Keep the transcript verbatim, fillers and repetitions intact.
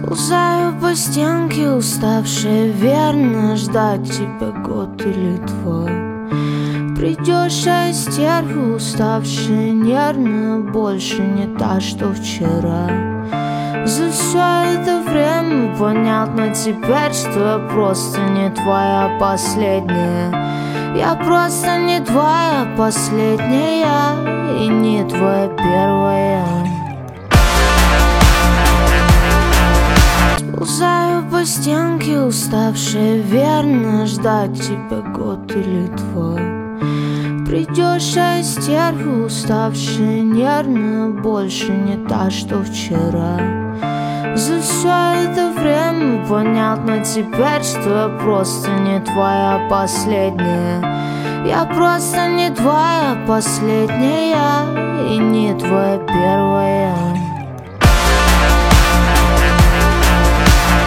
Сползаю по стенке, уставшая, верно ждать тебя год или два. Придешь, а стерва, уставшая, нервная, больше не та, что вчера. За все это время понятно теперь, что я просто не твоя последняя. Я просто не твоя последняя и не твоя первая. Сползаю по стенке, уставшая, верно ждать тебя год или два. Придешь, а стерва, уставшая, нервная, больше не та, что вчера. За все это время понятно теперь, что я просто не твоя последняя. Я просто не твоя последняя и не твоя первая.